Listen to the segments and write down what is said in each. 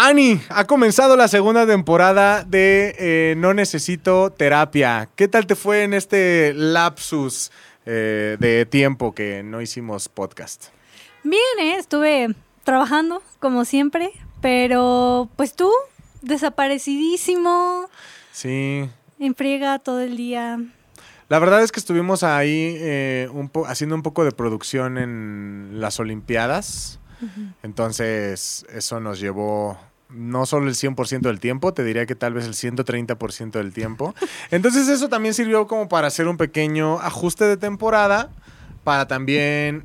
Ani, ha comenzado la segunda temporada de No Necesito Terapia. ¿Qué tal te fue en este lapsus de tiempo que no hicimos podcast? Bien, estuve trabajando como siempre, pero pues tú, desaparecidísimo. Sí. En friega todo el día. La verdad es que estuvimos ahí haciendo un poco de producción en las Olimpiadas. Entonces, eso nos llevó no solo el 100% del tiempo, te diría que tal vez el 130% del tiempo. Entonces, eso también sirvió como para hacer un pequeño ajuste de temporada, para también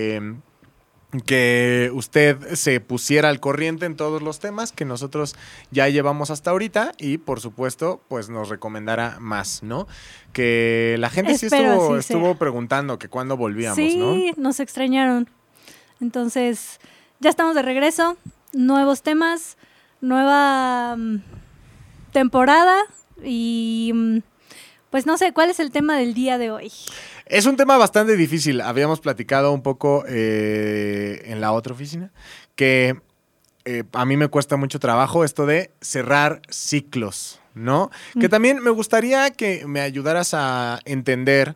que usted se pusiera al corriente en todos los temas que nosotros ya llevamos hasta ahorita y, por supuesto, pues nos recomendara más, ¿no? Que la gente estuvo preguntando que cuándo volvíamos, ¿no? Sí, nos extrañaron. Entonces, ya estamos de regreso, nuevos temas, nueva temporada y pues no sé, ¿cuál es el tema del día de hoy? Es un tema bastante difícil. Habíamos platicado un poco en la otra oficina que a mí me cuesta mucho trabajo esto de cerrar ciclos, ¿no? Que también me gustaría que me ayudaras a entender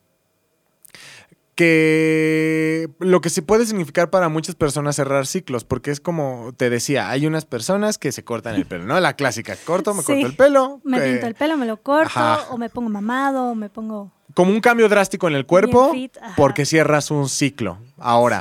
que lo que sí puede significar para muchas personas cerrar ciclos, porque es como te decía, hay unas personas que se cortan el pelo, ¿no? La clásica, corto el pelo. Me pinto el pelo, me lo corto, o me pongo mamado, o me pongo... Como un cambio drástico en el cuerpo, fit, porque cierras un ciclo. Ahora,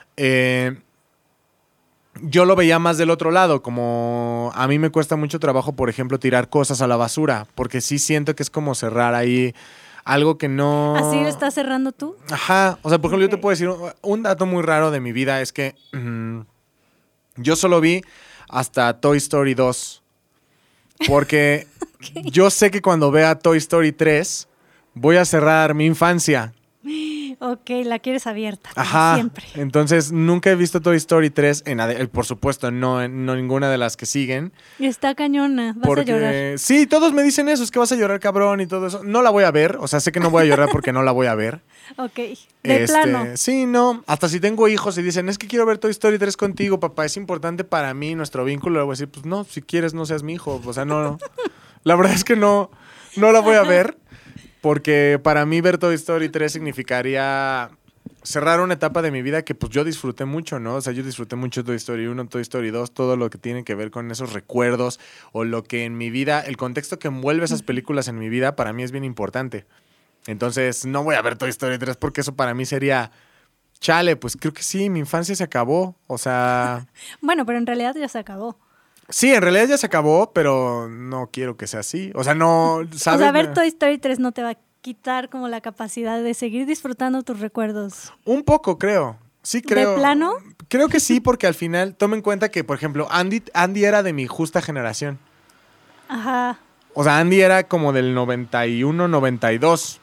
yo lo veía más del otro lado, como a mí me cuesta mucho trabajo, por ejemplo, tirar cosas a la basura, porque sí siento que es como cerrar ahí algo que no... ¿Así lo estás cerrando tú? Ajá. O sea, por ejemplo, yo te puedo decir un dato muy raro de mi vida es que yo solo vi hasta Toy Story 2. Porque yo sé que cuando vea Toy Story 3 voy a cerrar mi infancia. Ok, la quieres abierta. Ajá. Siempre. Entonces, nunca he visto Toy Story 3, por supuesto, no ninguna de las que siguen. Está cañona, vas a llorar. Sí, todos me dicen eso, es que vas a llorar, cabrón, y todo eso. No la voy a ver, o sea, sé que no voy a llorar porque no la voy a ver. Ok, de plano. Sí, no, hasta si tengo hijos y dicen, es que quiero ver Toy Story 3 contigo, papá, es importante para mí nuestro vínculo, le voy a decir, pues no, si quieres no seas mi hijo, o sea, no. La verdad es que no la voy a ver. Porque para mí ver Toy Story 3 significaría cerrar una etapa de mi vida que pues yo disfruté mucho, ¿no? O sea, yo disfruté mucho Toy Story 1, Toy Story 2, todo lo que tiene que ver con esos recuerdos o lo que en mi vida, el contexto que envuelve esas películas en mi vida para mí es bien importante. Entonces no voy a ver Toy Story 3 porque eso para mí sería, chale, pues creo que sí, mi infancia se acabó, o sea... Bueno, pero en realidad ya se acabó. Sí, en realidad ya se acabó, pero no quiero que sea así. O sea, no, ¿sabes? O sea, ver Toy Story 3 no te va a quitar como la capacidad de seguir disfrutando tus recuerdos. Un poco, creo. Sí, creo. ¿De plano? Creo que sí, porque al final, toma en cuenta que, por ejemplo, Andy era de mi justa generación. Ajá. O sea, Andy era como del 91, 92.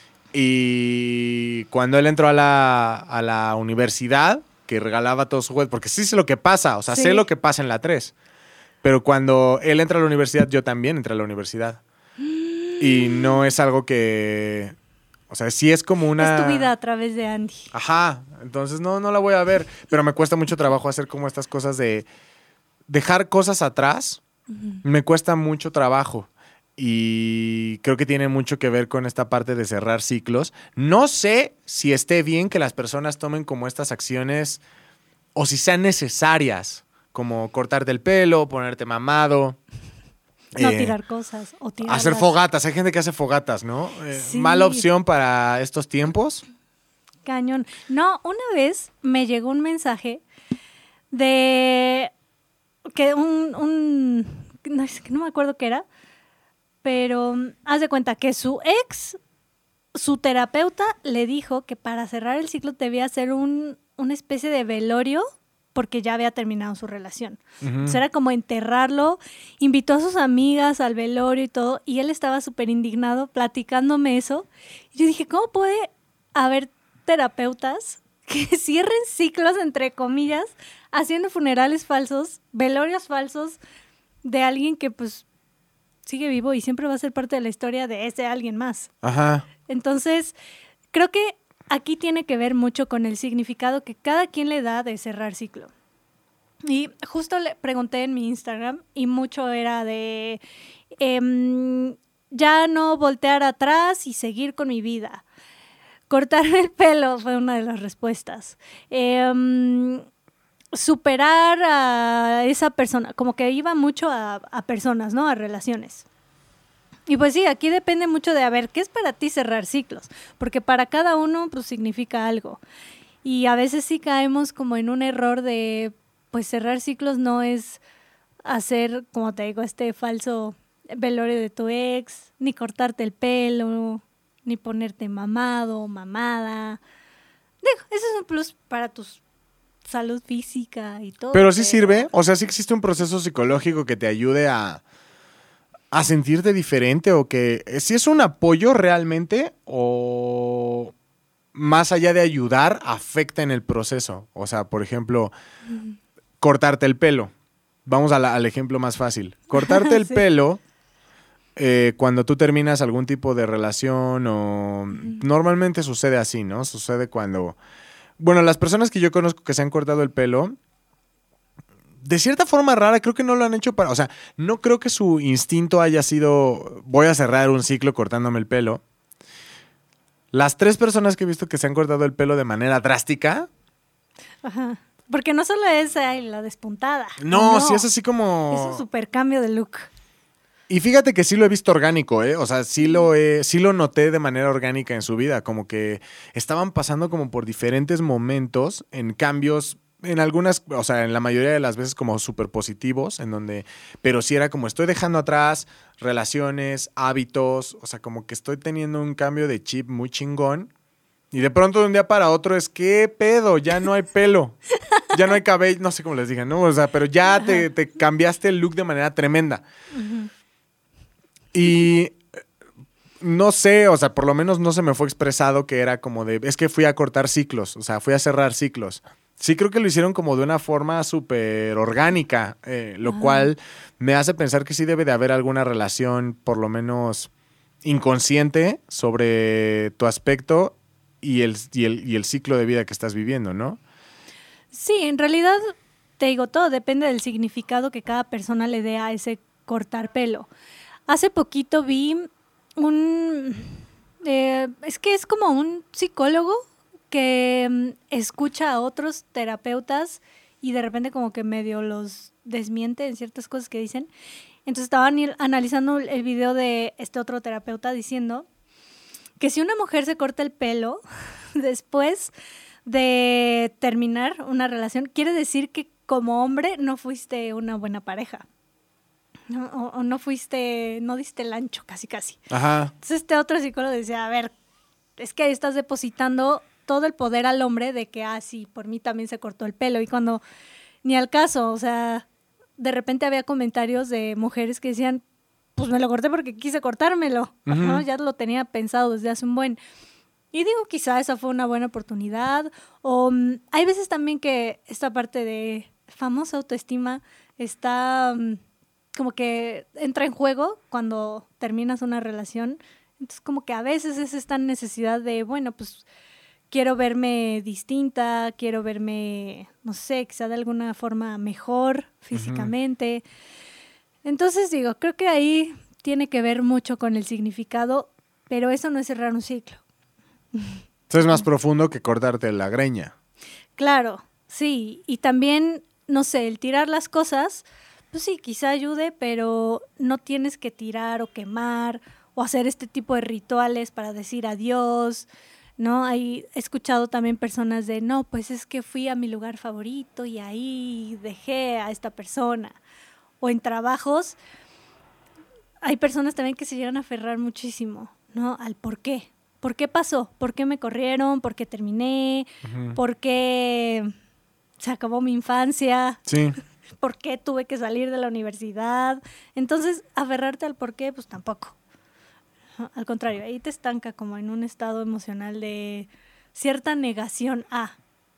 Y cuando él entró a la universidad, que regalaba todos sus juguetes, porque sí sé lo que pasa, o sea, sé lo que pasa en la 3. Pero cuando él entra a la universidad, yo también entré a la universidad. Y no es algo que... O sea, sí es como una... Es tu vida a través de Andy. Ajá. Entonces no la voy a ver. Pero me cuesta mucho trabajo hacer como estas cosas de... Dejar cosas atrás. Me cuesta mucho trabajo. Y creo que tiene mucho que ver con esta parte de cerrar ciclos. No sé si esté bien que las personas tomen como estas acciones o si sean necesarias. Como cortarte el pelo, ponerte mamado. No tirar cosas o tirarlas. Hacer fogatas. Hay gente que hace fogatas, ¿no? Sí. Mala opción para estos tiempos. Cañón. No, una vez me llegó un mensaje de que no me acuerdo qué era, pero haz de cuenta que su terapeuta le dijo que para cerrar el ciclo debía hacer una especie de velorio porque ya había terminado su relación. Entonces era como enterrarlo, invitó a sus amigas al velorio y todo, y él estaba súper indignado platicándome eso. Y yo dije, ¿cómo puede haber terapeutas que cierren ciclos, entre comillas, haciendo funerales falsos, velorios falsos de alguien que pues sigue vivo y siempre va a ser parte de la historia de ese alguien más? Ajá. Entonces, creo que aquí tiene que ver mucho con el significado que cada quien le da de cerrar ciclo. Y justo le pregunté en mi Instagram y mucho era de ya no voltear atrás y seguir con mi vida. Cortarme el pelo fue una de las respuestas. Superar a esa persona, como que iba mucho a personas, ¿no? A relaciones. Y pues sí, aquí depende mucho de, a ver, ¿qué es para ti cerrar ciclos? Porque para cada uno, pues, significa algo. Y a veces sí caemos como en un error de, pues, cerrar ciclos no es hacer, como te digo, este falso velorio de tu ex, ni cortarte el pelo, ni ponerte mamado, mamada. Digo, eso es un plus para tu salud física y todo. Pero sí sirve, o sea, sí existe un proceso psicológico que te ayude a sentirte diferente o que si es un apoyo realmente o más allá de ayudar, afecta en el proceso. O sea, por ejemplo, cortarte el pelo. Vamos al ejemplo más fácil. Cortarte el pelo cuando tú terminas algún tipo de relación o normalmente sucede así, ¿no? Sucede cuando... Bueno, las personas que yo conozco que se han cortado el pelo, de cierta forma rara, creo que no lo han hecho para... O sea, no creo que su instinto haya sido voy a cerrar un ciclo cortándome el pelo. Las 3 personas que he visto que se han cortado el pelo de manera drástica... Ajá. Porque no solo es la despuntada. No, sí es así como... Es un super cambio de look. Y fíjate que sí lo he visto orgánico, ¿eh? O sea, sí lo noté de manera orgánica en su vida. Como que estaban pasando como por diferentes momentos en cambios... En algunas, o sea, en la mayoría de las veces como súper positivos, en donde, pero sí era como estoy dejando atrás relaciones, hábitos, o sea, como que estoy teniendo un cambio de chip muy chingón y de pronto de un día para otro es, ¿qué pedo? Ya no hay pelo, ya no hay cabello, no sé cómo les digan, ¿no? O sea, pero ya te cambiaste el look de manera tremenda. Uh-huh. Y no sé, o sea, por lo menos no se me fue expresado que era como de, es que fui a cortar ciclos, o sea, fui a cerrar ciclos. Sí creo que lo hicieron como de una forma súper orgánica, lo cual me hace pensar que sí debe de haber alguna relación, por lo menos inconsciente, sobre tu aspecto y el ciclo de vida que estás viviendo, ¿no? Sí, en realidad, te digo, todo depende del significado que cada persona le dé a ese cortar pelo. Hace poquito vi es que es como un psicólogo que escucha a otros terapeutas y de repente como que medio los desmiente en ciertas cosas que dicen. Entonces estaban analizando el video de este otro terapeuta diciendo que si una mujer se corta el pelo después de terminar una relación, quiere decir que como hombre no fuiste una buena pareja. O no diste el ancho casi. Ajá. Entonces este otro psicólogo decía, a ver, es que ahí estás depositando todo el poder al hombre de que, sí, por mí también se cortó el pelo. Y cuando ni al caso, o sea, de repente había comentarios de mujeres que decían, pues me lo corté porque quise cortármelo, ¿no? Ya lo tenía pensado desde hace un buen. Y digo, quizá esa fue una buena oportunidad. O hay veces también que esta parte de famosa autoestima está como que entra en juego cuando terminas una relación. Entonces como que a veces es esta necesidad de, bueno, pues quiero verme distinta, quiero verme, no sé, quizá de alguna forma mejor físicamente. Entonces digo, creo que ahí tiene que ver mucho con el significado, pero eso no es cerrar un ciclo. Eso es más profundo que cortarte la greña. Claro, sí. Y también, no sé, el tirar las cosas, pues sí, quizá ayude, pero no tienes que tirar o quemar o hacer este tipo de rituales para decir adiós, ¿no? He escuchado también personas de, no, pues es que fui a mi lugar favorito y ahí dejé a esta persona. O en trabajos, hay personas también que se llegan a aferrar muchísimo, ¿no? Al por qué. ¿Por qué pasó? ¿Por qué me corrieron? ¿Por qué terminé? ¿Por qué se acabó mi infancia? Sí. ¿Por qué tuve que salir de la universidad? Entonces, aferrarte al por qué, pues tampoco. Al contrario, ahí te estanca como en un estado emocional de cierta negación a.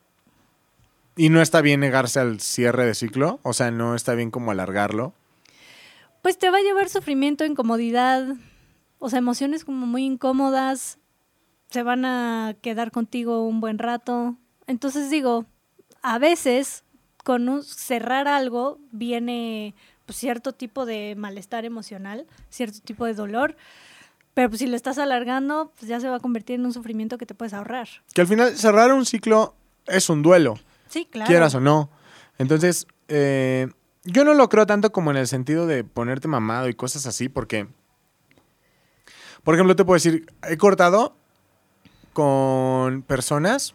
¿Y no está bien negarse al cierre de ciclo? O sea, ¿no está bien como alargarlo? Pues te va a llevar sufrimiento, incomodidad, o sea, emociones como muy incómodas, se van a quedar contigo un buen rato. Entonces digo, a veces cerrar algo viene pues, cierto tipo de malestar emocional, cierto tipo de dolor. Pero pues, si lo estás alargando, pues ya se va a convertir en un sufrimiento que te puedes ahorrar. Que al final cerrar un ciclo es un duelo. Sí, claro. Quieras o no. Entonces, yo no lo creo tanto como en el sentido de ponerte mamado y cosas así, porque, por ejemplo, te puedo decir, he cortado con personas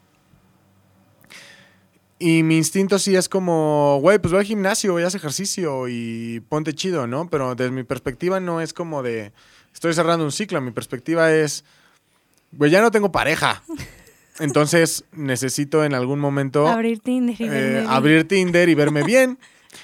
y mi instinto sí es como, güey, pues ve al gimnasio y haz ejercicio y ponte chido, ¿no? Pero desde mi perspectiva no es como de, estoy cerrando un ciclo. Mi perspectiva es, güey, ya no tengo pareja. Entonces necesito en algún momento abrir Tinder y verme bien. abrir Tinder y verme bien.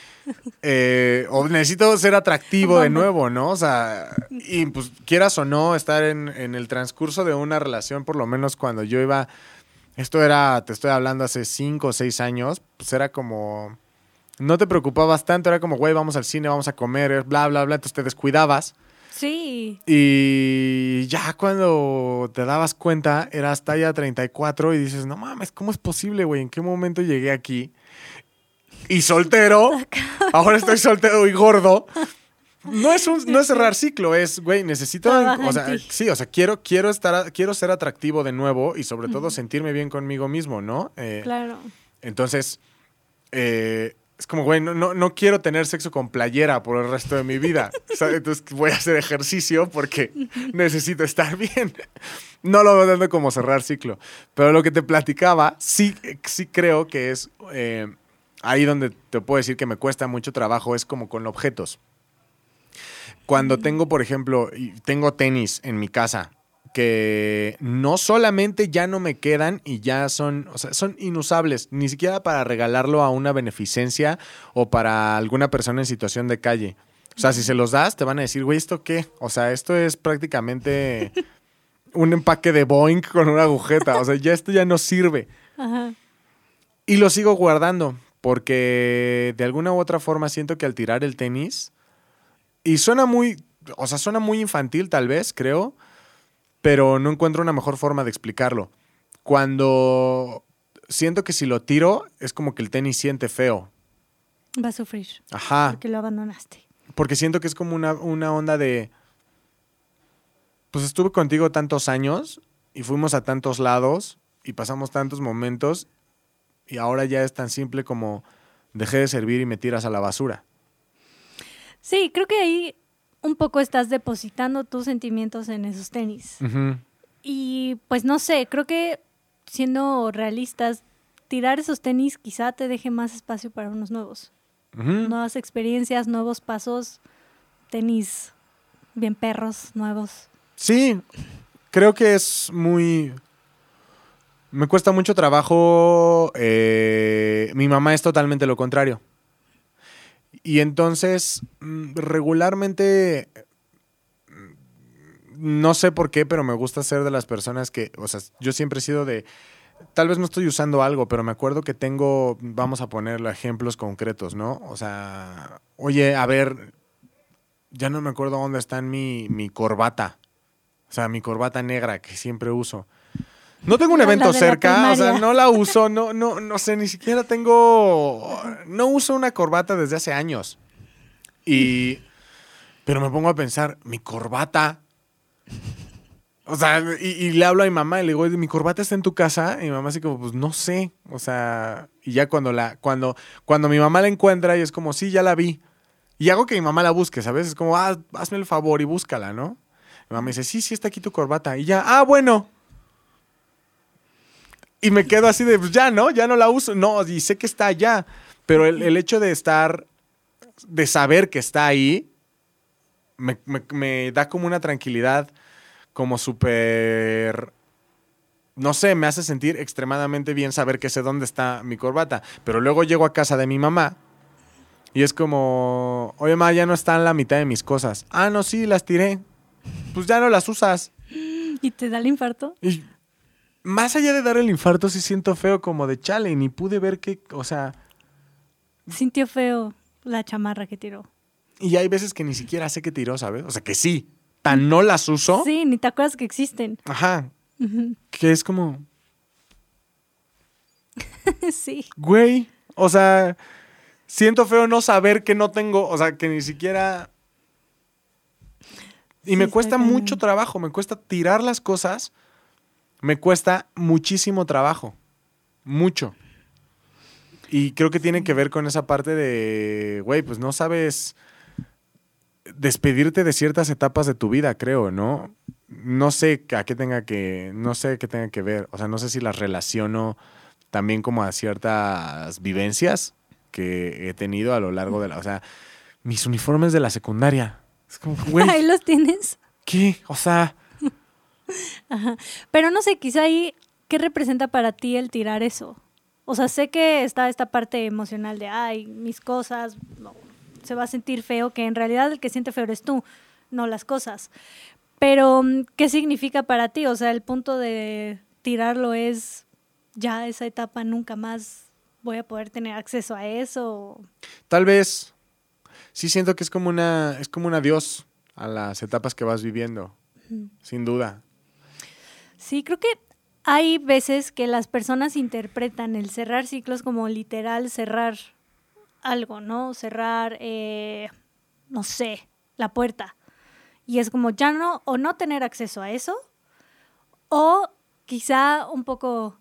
O necesito ser atractivo de nuevo, ¿no? O sea, y pues quieras o no, estar en el transcurso de una relación, por lo menos cuando yo iba, esto era, te estoy hablando hace 5 o 6 años, pues era como, no te preocupabas tanto, era como, güey, vamos al cine, vamos a comer, bla, bla, bla, entonces te descuidabas. Sí. Y ya cuando te dabas cuenta, eras talla 34 y dices, no mames, ¿cómo es posible, güey? ¿En qué momento llegué aquí? Y soltero, ahora estoy soltero y gordo. No es cerrar ciclo, es, güey, necesito, o sea, sí, o sea, quiero ser atractivo de nuevo y sobre todo sentirme bien conmigo mismo, ¿no? Claro. Entonces, es como, güey, no quiero tener sexo con playera por el resto de mi vida. ¿Sabes? Entonces voy a hacer ejercicio porque necesito estar bien. No lo veo tanto como cerrar ciclo. Pero lo que te platicaba, sí creo que es ahí donde te puedo decir que me cuesta mucho trabajo, es como con objetos. Cuando tengo, por ejemplo, tengo tenis en mi casa, que no solamente ya no me quedan y ya son, o sea, son inusables, ni siquiera para regalarlo a una beneficencia o para alguna persona en situación de calle. O sea, si se los das, te van a decir, güey, ¿esto qué? O sea, esto es prácticamente un empaque de Boeing con una agujeta. O sea, ya esto ya no sirve. Ajá. Y lo sigo guardando porque de alguna u otra forma siento que al tirar el tenis, y suena muy infantil tal vez, creo, pero no encuentro una mejor forma de explicarlo. Cuando siento que si lo tiro, es como que el tenis siente feo. Va a sufrir. Ajá. Porque lo abandonaste. Porque siento que es como una onda de, pues estuve contigo tantos años y fuimos a tantos lados y pasamos tantos momentos y ahora ya es tan simple como dejé de servir y me tiras a la basura. Sí, creo que ahí un poco estás depositando tus sentimientos en esos tenis. Uh-huh. Y pues no sé, creo que siendo realistas, tirar esos tenis quizá te deje más espacio para unos nuevos. Uh-huh. Nuevas experiencias, nuevos pasos, tenis bien perros, nuevos. Sí, creo que es muy... Me cuesta mucho trabajo. Mi mamá es totalmente lo contrario. Y entonces, regularmente, no sé por qué, pero me gusta ser de las personas que, o sea, yo siempre he sido de, tal vez no estoy usando algo, pero me acuerdo que tengo, vamos a ponerlo ejemplos concretos, ¿no? O sea, oye, a ver, ya no me acuerdo dónde está mi corbata. O sea, mi corbata negra que siempre uso. No tengo un evento cerca, o sea, no la uso, no sé, ni siquiera no uso una corbata desde hace años. Pero me pongo a pensar, mi corbata. O sea, y le hablo a mi mamá y le digo, mi corbata está en tu casa. Y mi mamá así como, pues no sé. O sea, y ya cuando mi mamá la encuentra y es como, sí, ya la vi. Y hago que mi mamá la busque, ¿sabes? Es como, hazme el favor y búscala, ¿no? Mi mamá dice, sí, está aquí tu corbata. Y ya, bueno. Y me quedo así de, pues ya no la uso. No, y sé que está allá. Pero el hecho de saber que está ahí, me da como una tranquilidad, como súper, no sé, me hace sentir extremadamente bien saber que sé dónde está mi corbata. Pero luego llego a casa de mi mamá y es como, oye, mamá, ya no están la mitad de mis cosas. Ah, no, sí, las tiré. Pues ya no las usas. ¿Y te da el infarto? Y más allá de dar el infarto, sí siento feo como de chale, ni pude ver qué, o sea... Sintió feo la chamarra que tiró. Y hay veces que ni siquiera sé qué tiró, ¿sabes? O sea, que sí, tan no las uso. Sí, ni te acuerdas que existen. Ajá. Uh-huh. Que es como... Sí. Güey, O sea, siento feo no saber que no tengo, o sea, que ni siquiera... Y Sí, me está cuesta cañón. mucho trabajo, me cuesta tirar las cosas, me cuesta muchísimo trabajo, mucho. Y creo que tiene que ver con esa parte de, güey, pues no sabes despedirte de ciertas etapas de tu vida, creo, ¿no? No sé a qué tenga que, no sé qué tenga que ver. O sea, no sé si las relaciono también como a ciertas vivencias que he tenido a lo largo de la, o sea, mis uniformes de la secundaria. Es como, Ahí güey, los tienes. ¿qué? O sea, Pero no sé, quizá ahí, ¿qué representa para ti el tirar eso? O sea, sé que está esta parte emocional de, ay, mis cosas, no, se va a sentir feo, que en realidad el que siente feo eres tú, no las cosas. Pero, ¿qué significa para ti? O sea, el punto de tirarlo es, ya esa etapa nunca más voy a poder tener acceso a eso. tal vez sí siento que es como un adiós a las etapas que vas viviendo, sin duda. Sí, creo que hay veces que las personas interpretan el cerrar ciclos como literal cerrar algo, ¿no? Cerrar, no sé, la puerta. Y es como ya no, o no tener acceso a eso, o quizá un poco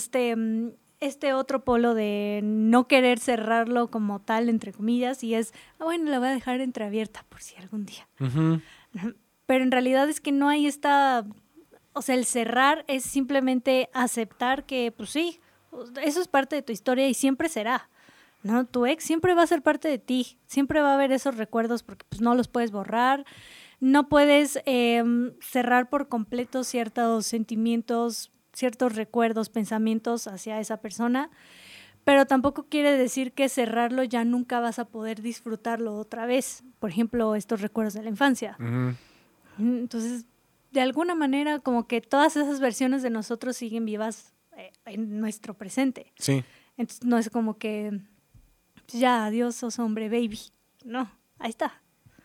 este otro polo de no querer cerrarlo como tal, entre comillas, y es, bueno, la voy a dejar entreabierta por si algún día. Ujú. Pero en realidad es que no hay esta, o sea, el cerrar es simplemente aceptar que, pues sí, eso es parte de tu historia y siempre será, ¿no? Tu ex siempre va a ser parte de ti, siempre va a haber esos recuerdos porque pues no los puedes borrar, no puedes cerrar por completo ciertos sentimientos, ciertos recuerdos, pensamientos hacia esa persona, pero tampoco quiere decir que cerrarlo ya nunca vas a poder disfrutarlo otra vez. Por ejemplo, estos recuerdos de la infancia. Ujú. Entonces, de alguna manera, como que todas esas versiones de nosotros siguen vivas en nuestro presente. Sí. Entonces, no es como que ya, adiós, sos hombre, baby. No, ahí está.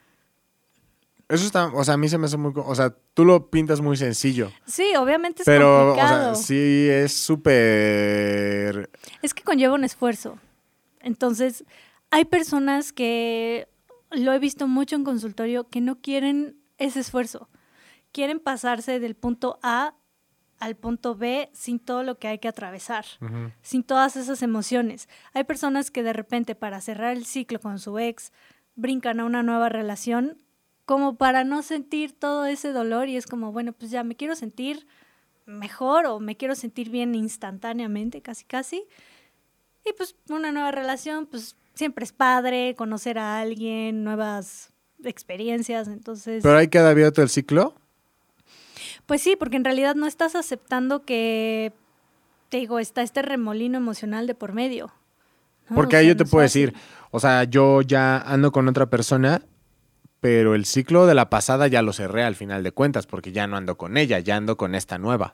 Eso está, o sea, a mí se me hace muy, o sea, tú lo pintas muy sencillo, Sí, obviamente es pero, o complicado. sea, sí es súper... Es que conlleva un esfuerzo. Entonces, hay personas que lo he visto mucho en consultorio que no quieren ese esfuerzo. Quieren pasarse del punto A al punto B sin todo lo que hay que atravesar, Ujú. sin todas esas emociones. Hay personas que de repente para cerrar el ciclo con su ex brincan a una nueva relación como para no sentir todo ese dolor y es como, bueno, pues ya me quiero sentir mejor o me quiero sentir bien instantáneamente, casi casi. Y pues una nueva relación, pues siempre es padre conocer a alguien, nuevas experiencias, entonces... Pero ahí queda abierto el ciclo. Pues sí, porque en realidad no estás aceptando que, te digo, está este remolino emocional de por medio, ¿no? Porque O ahí sea, yo te no es puedo fácil. decir, o sea, yo ya ando con otra persona, pero el ciclo de la pasada ya lo cerré al final de cuentas, porque ya no ando con ella, ya ando con esta nueva.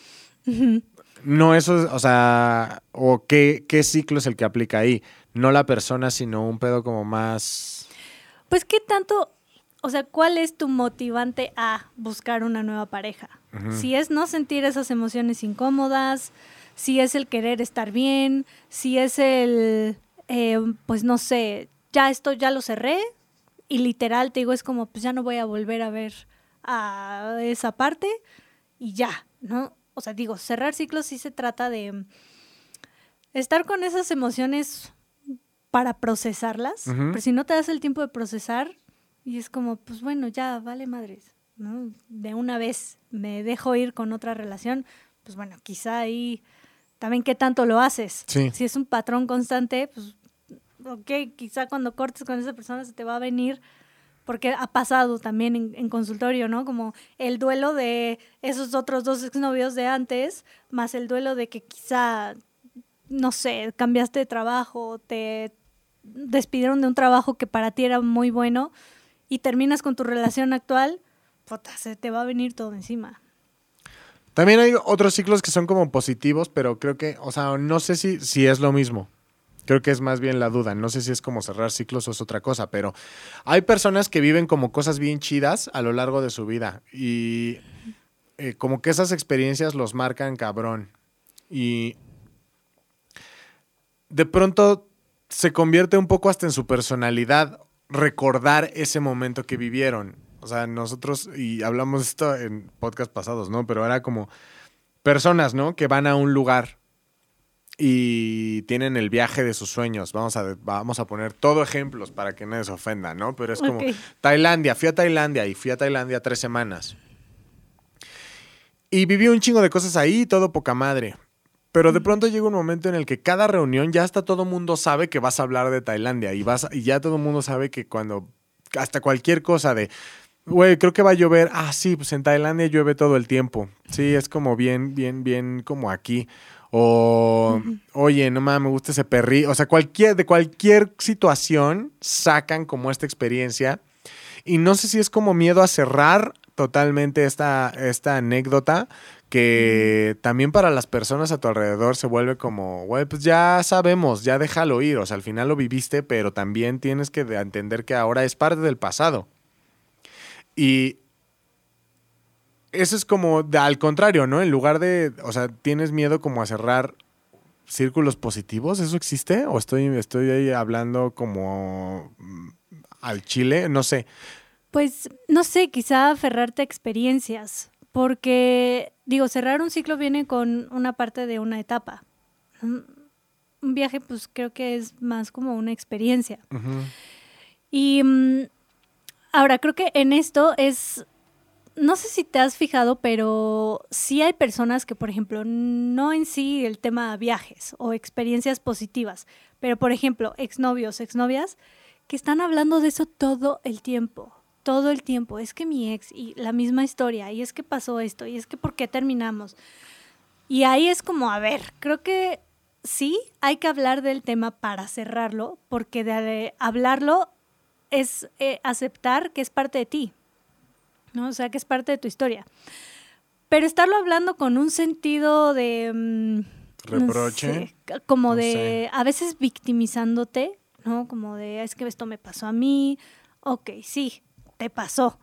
No, eso, o sea, o qué ciclo es el que aplica ahí. No la persona, sino un pedo como más... Pues qué tanto, o sea, ¿cuál es tu motivante a buscar una nueva pareja? Ujú. Si es no sentir esas emociones incómodas, si es el querer estar bien, si es el, pues no sé, ya esto ya lo cerré y literal te digo, es como, pues ya no voy a volver a ver a esa parte y ya, ¿no? O sea, digo, cerrar ciclos sí se trata de estar con esas emociones para procesarlas, Ujú. pero si no te das el tiempo de procesar y es como, pues bueno, ya vale madres, ¿no? De una vez me dejo ir con otra relación, pues bueno, quizá ahí también qué tanto lo haces. Sí. Si es un patrón constante, pues ok, quizá cuando cortes con esa persona se te va a venir, porque ha pasado también en consultorio, ¿no? Como el duelo de esos otros dos exnovios de antes, más el duelo de que quizá, no sé, cambiaste de trabajo, te despidieron de un trabajo que para ti era muy bueno y terminas con tu relación actual, puta, se te va a venir todo encima. También hay otros ciclos que son como positivos, pero creo que, o sea, no sé si es lo mismo. Creo que es más bien la duda. No sé si es como cerrar ciclos o es otra cosa, pero hay personas que viven como cosas bien chidas a lo largo de su vida y como que esas experiencias los marcan cabrón. Y de pronto se convierte un poco hasta en su personalidad recordar ese momento que vivieron. O sea, nosotros, y hablamos de esto en podcast pasados, ¿no? Pero era como personas, ¿no? Que van a un lugar y tienen el viaje de sus sueños. Vamos a poner todo ejemplos para que nadie se ofenda, ¿no? Pero es como Tailandia. Fui a Tailandia 3 semanas. Y viví un chingo de cosas ahí, todo poca madre. Pero de pronto llega un momento en el que cada reunión ya hasta todo mundo sabe que vas a hablar de Tailandia. Y ya todo mundo sabe que cuando... Hasta cualquier cosa de... Güey, creo que va a llover. Ah, sí, pues en Tailandia llueve todo el tiempo. Sí, es como bien como aquí. O, oye, no mames, me gusta ese perrito. O sea, de cualquier situación sacan como esta experiencia. Y no sé si es como miedo a cerrar totalmente esta anécdota, que también para las personas a tu alrededor se vuelve como, güey, pues ya sabemos, ya déjalo ir. O sea, al final lo viviste, pero también tienes que entender que ahora es parte del pasado. Y eso es como al contrario, ¿no? En lugar de, o sea, tienes miedo como a cerrar círculos positivos. ¿Eso existe? ¿O estoy ahí hablando como al chile? No sé. Pues, no sé, quizá aferrarte a experiencias, porque, digo, cerrar un ciclo viene con una parte de una etapa. Un viaje, pues, creo que es más como una experiencia. Uh-huh. Y ahora, creo que en esto es, no sé si te has fijado, pero sí hay personas que, por ejemplo, no en sí el tema viajes o experiencias positivas, pero, por ejemplo, exnovios, exnovias, que están hablando de eso todo el tiempo. Todo el tiempo, es que mi ex y la misma historia, y es que pasó esto, y es que ¿por qué terminamos? Y ahí es como, a ver, creo que sí hay que hablar del tema para cerrarlo, porque de hablarlo es aceptar que es parte de ti, ¿no? O sea, que es parte de tu historia. Pero estarlo hablando con un sentido de... reproche. No sé, como no de, sé. A veces victimizándote, ¿no? Como de, es que esto me pasó a mí. Ok, sí, te pasó,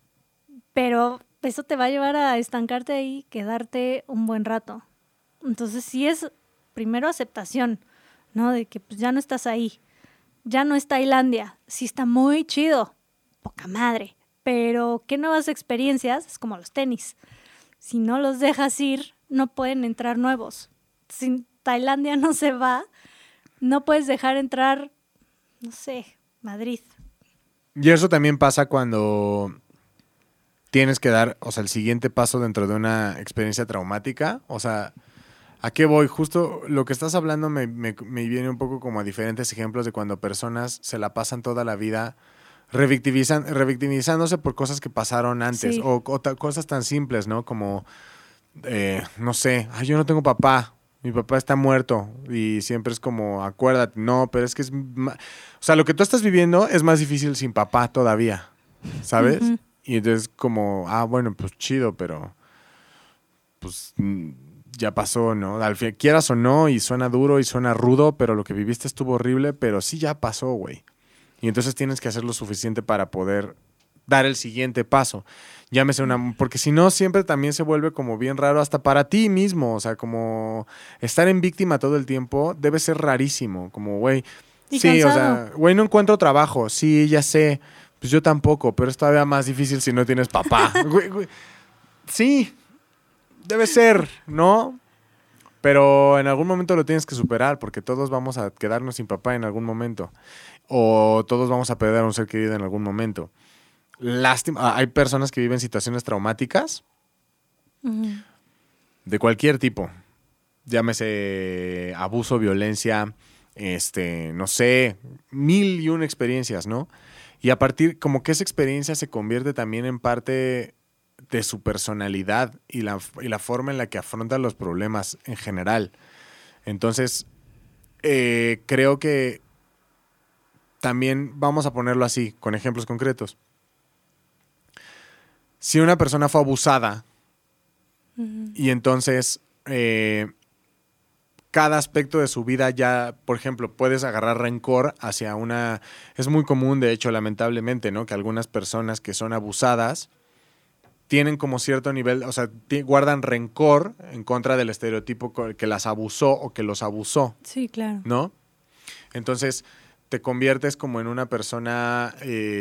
pero eso te va a llevar a estancarte ahí, quedarte un buen rato. Entonces sí es primero aceptación, ¿no? De que pues ya no estás ahí, ya no es Tailandia, sí está muy chido, poca madre, pero ¿qué nuevas experiencias? Es como los tenis, si no los dejas ir, no pueden entrar nuevos. Si Tailandia no se va, no puedes dejar entrar, no sé, Madrid. Y eso también pasa cuando tienes que dar, o sea, el siguiente paso dentro de una experiencia traumática. O sea, ¿a qué voy? Justo lo que estás hablando me viene un poco como a diferentes ejemplos de cuando personas se la pasan toda la vida revictimizándose por cosas que pasaron antes. Sí. O cosas tan simples, ¿no? Como, no sé, yo no tengo papá. Mi papá está muerto y siempre es como, acuérdate, no, pero es que o sea, lo que tú estás viviendo es más difícil sin papá todavía, ¿sabes? Uh-huh. Y entonces como, bueno, pues chido, pero pues ya pasó, ¿no? Al fin, quieras o no, y suena duro y suena rudo, pero lo que viviste estuvo horrible, pero sí ya pasó, güey. Y entonces tienes que hacer lo suficiente para poder dar el siguiente paso. Llámese porque si no, siempre también se vuelve como bien raro hasta para ti mismo. O sea, como estar en víctima todo el tiempo debe ser rarísimo. Como, güey, sí, cansado. O sea, güey, no encuentro trabajo. Sí, ya sé. Pues yo tampoco, pero es todavía más difícil si no tienes papá. güey. Sí, debe ser, ¿no? Pero en algún momento lo tienes que superar porque todos vamos a quedarnos sin papá en algún momento. O todos vamos a perder a un ser querido en algún momento. Lástima, hay personas que viven situaciones traumáticas uh-huh. de cualquier tipo. Llámese abuso, violencia, no sé, 1001 experiencias, ¿no? Y a partir, como que esa experiencia se convierte también en parte de su personalidad y la forma en la que afronta los problemas en general. Entonces, creo que también vamos a ponerlo así, con ejemplos concretos. Si una persona fue abusada uh-huh. y entonces cada aspecto de su vida ya, por ejemplo, puedes agarrar rencor hacia una... Es muy común, de hecho, lamentablemente, ¿no? Que algunas personas que son abusadas tienen como cierto nivel, o sea, guardan rencor en contra del estereotipo que las abusó o que los abusó. Sí, claro. ¿No? Entonces te conviertes como en una persona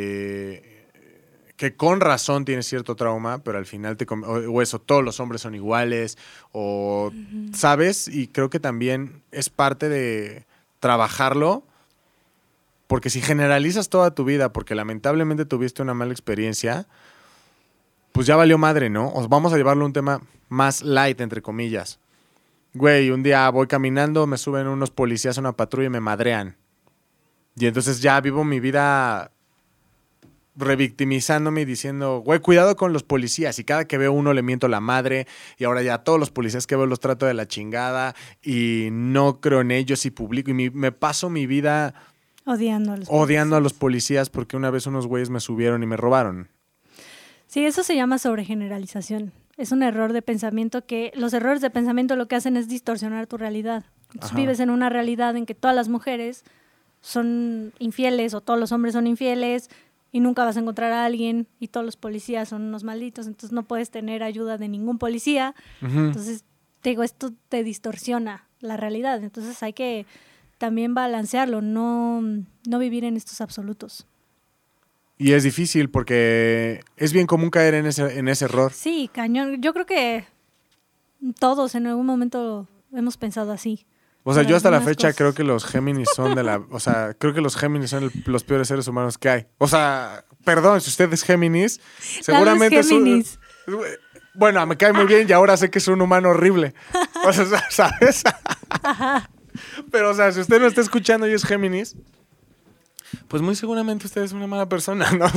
que con razón tiene cierto trauma, pero al final o eso, todos los hombres son iguales, o ¿sabes? Y creo que también es parte de trabajarlo, porque si generalizas toda tu vida, porque lamentablemente tuviste una mala experiencia, pues ya valió madre, ¿no? O vamos a llevarlo a un tema más light, entre comillas. Güey, un día voy caminando, me suben unos policías a una patrulla y me madrean. Y entonces ya vivo mi vida revictimizándome y diciendo, güey, cuidado con los policías. Y cada que veo uno le miento la madre. Y ahora ya todos los policías que veo los trato de la chingada. Y no creo en ellos y publico. Y me paso mi vida odiando a los policías porque una vez unos güeyes me subieron y me robaron. Sí, eso se llama sobregeneralización. Es un error de pensamiento que los errores de pensamiento lo que hacen es distorsionar tu realidad. Entonces vives en una realidad en que todas las mujeres son infieles o todos los hombres son infieles y nunca vas a encontrar a alguien y todos los policías son unos malditos, entonces no puedes tener ayuda de ningún policía. Entonces, te digo, esto te distorsiona la realidad. Entonces hay que también balancearlo, no vivir en estos absolutos. Y es difícil porque es bien común caer en ese error. Sí, cañón. Yo creo que todos en algún momento hemos pensado así. O sea, yo hasta la fecha creo que los Géminis son creo que los Géminis son los peores seres humanos que hay. O sea, perdón, si usted es Géminis, seguramente Géminis. Bueno, me cae muy bien y ahora sé que es un humano horrible. O sea, ¿sabes? Ajá. Pero, o sea, si usted no está escuchando y es Géminis, pues muy seguramente usted es una mala persona, ¿no?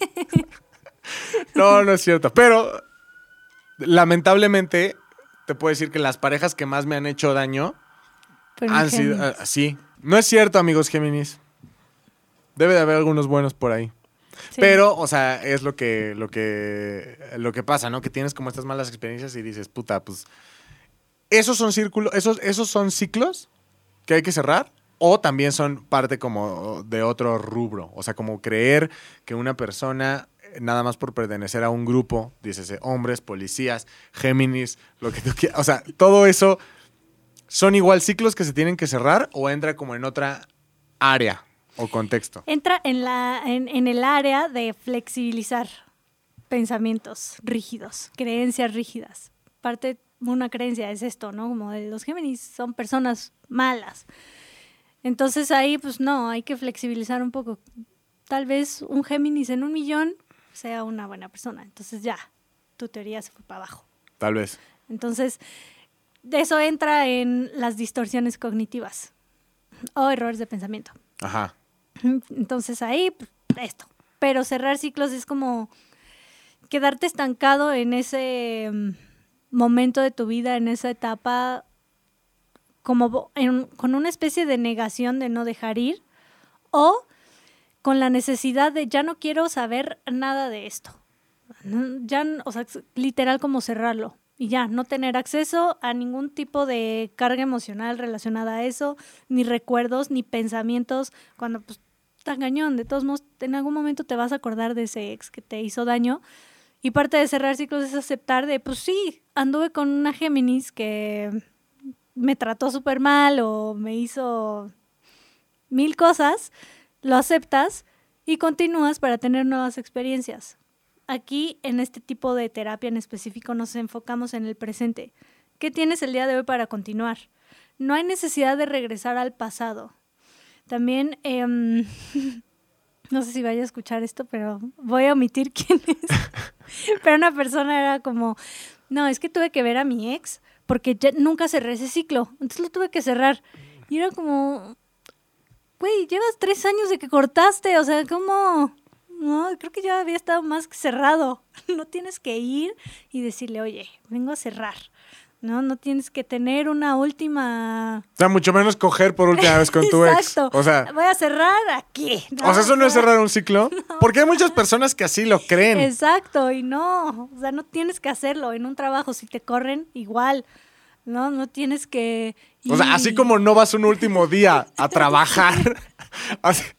No es cierto. Pero, lamentablemente, te puedo decir que las parejas que más me han hecho daño han sido así. No es cierto, amigos Géminis. Debe de haber algunos buenos por ahí. Sí. Pero, o sea, es lo que pasa, ¿no? Que tienes como estas malas experiencias y dices, puta, pues esos son ciclos que hay que cerrar, o también son parte como de otro rubro. O sea, como creer que una persona, nada más por pertenecer a un grupo, dices, hombres, policías, Géminis, lo que tú quieras. O sea, todo eso son igual ciclos que se tienen que cerrar, o entra como en otra área o contexto. Entra en el área de flexibilizar pensamientos rígidos, creencias rígidas. Parte de una creencia es esto, ¿no? Como de los Géminis son personas malas. Entonces ahí, pues no, hay que flexibilizar un poco. Tal vez un Géminis en 1,000,000 sea una buena persona. Entonces ya, tu teoría se fue para abajo. Tal vez. Entonces, de eso entra en las distorsiones cognitivas o errores de pensamiento. Ajá. Entonces ahí, pues, esto. Pero cerrar ciclos es como quedarte estancado en ese momento de tu vida, en esa etapa, como con una especie de negación de no dejar ir, o con la necesidad de ya no quiero saber nada de esto. Ya, o sea, literal como cerrarlo y ya, no tener acceso a ningún tipo de carga emocional relacionada a eso, ni recuerdos, ni pensamientos, cuando pues tan cañón, de todos modos, en algún momento te vas a acordar de ese ex que te hizo daño. Y parte de cerrar ciclos es aceptar de, pues sí, anduve con una Géminis que me trató súper mal o me hizo 1000 cosas, lo aceptas y continúas para tener nuevas experiencias. Aquí, en este tipo de terapia en específico, nos enfocamos en el presente. ¿Qué tienes el día de hoy para continuar? No hay necesidad de regresar al pasado. También, no sé si vaya a escuchar esto, pero voy a omitir quién es. Pero una persona era como, no, es que tuve que ver a mi ex porque ya nunca cerré ese ciclo, entonces lo tuve que cerrar. Y era como, güey, llevas 3 años de que cortaste, o sea, ¿cómo? No, creo que ya había estado más que cerrado. No tienes que ir y decirle, oye, vengo a cerrar. No tienes que tener una última... O sea, mucho menos coger por última vez con tu ex. Exacto. O sea, voy a cerrar aquí. ¿no? O sea, ¿eso no es cerrar un ciclo? No. Porque hay muchas personas que así lo creen. Exacto, y no. O sea, no tienes que hacerlo en un trabajo. Si te corren, igual. No tienes que... O sea, así como no vas un último día a trabajar,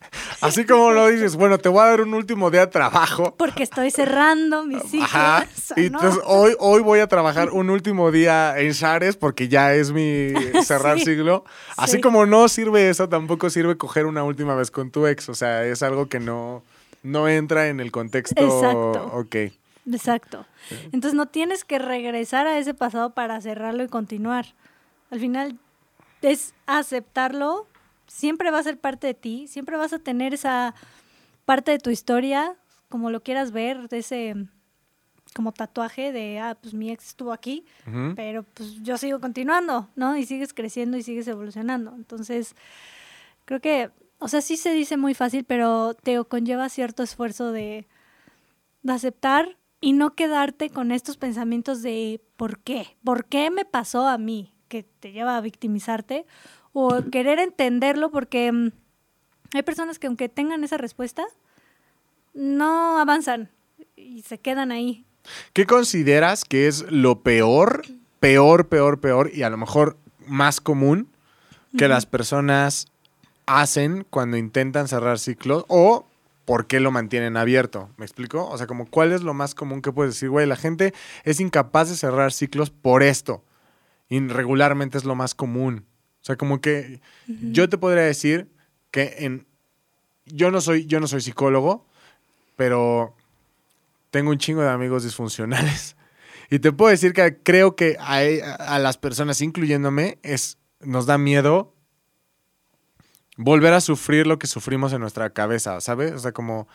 Así como lo dices, bueno, te voy a dar un último día de trabajo. Porque estoy cerrando mis ciclos. Ajá. Y ¿no? entonces hoy voy a trabajar un último día en Shares porque ya es mi cerrar Sí. siglo. Así Sí. como no sirve eso, tampoco sirve coger una última vez con tu ex. O sea, es algo que no entra en el contexto. Exacto. Ok. Exacto. Entonces no tienes que regresar a ese pasado para cerrarlo y continuar. Al final es aceptarlo, siempre va a ser parte de ti, siempre vas a tener esa parte de tu historia, como lo quieras ver, de ese como tatuaje de, pues mi ex estuvo aquí, Ujú. pero pues yo sigo continuando, ¿no? Y sigues creciendo y sigues evolucionando. Entonces, creo que, o sea, sí se dice muy fácil, pero te conlleva cierto esfuerzo de aceptar y no quedarte con estos pensamientos de ¿por qué? ¿Por qué me pasó a mí? Que te lleva a victimizarte o querer entenderlo porque hay personas que aunque tengan esa respuesta, no avanzan y se quedan ahí. ¿Qué consideras que es lo peor, peor y a lo mejor más común que las personas hacen cuando intentan cerrar ciclos o por qué lo mantienen abierto? ¿Me explico? O sea, como cuál es lo más común que puedes decir, güey, la gente es incapaz de cerrar ciclos por esto. Y regularmente es lo más común. O sea, como que yo te podría decir que yo no soy psicólogo, pero tengo un chingo de amigos disfuncionales. Y te puedo decir que creo que a las personas, incluyéndome, nos da miedo volver a sufrir lo que sufrimos en nuestra cabeza, ¿sabes? O sea, como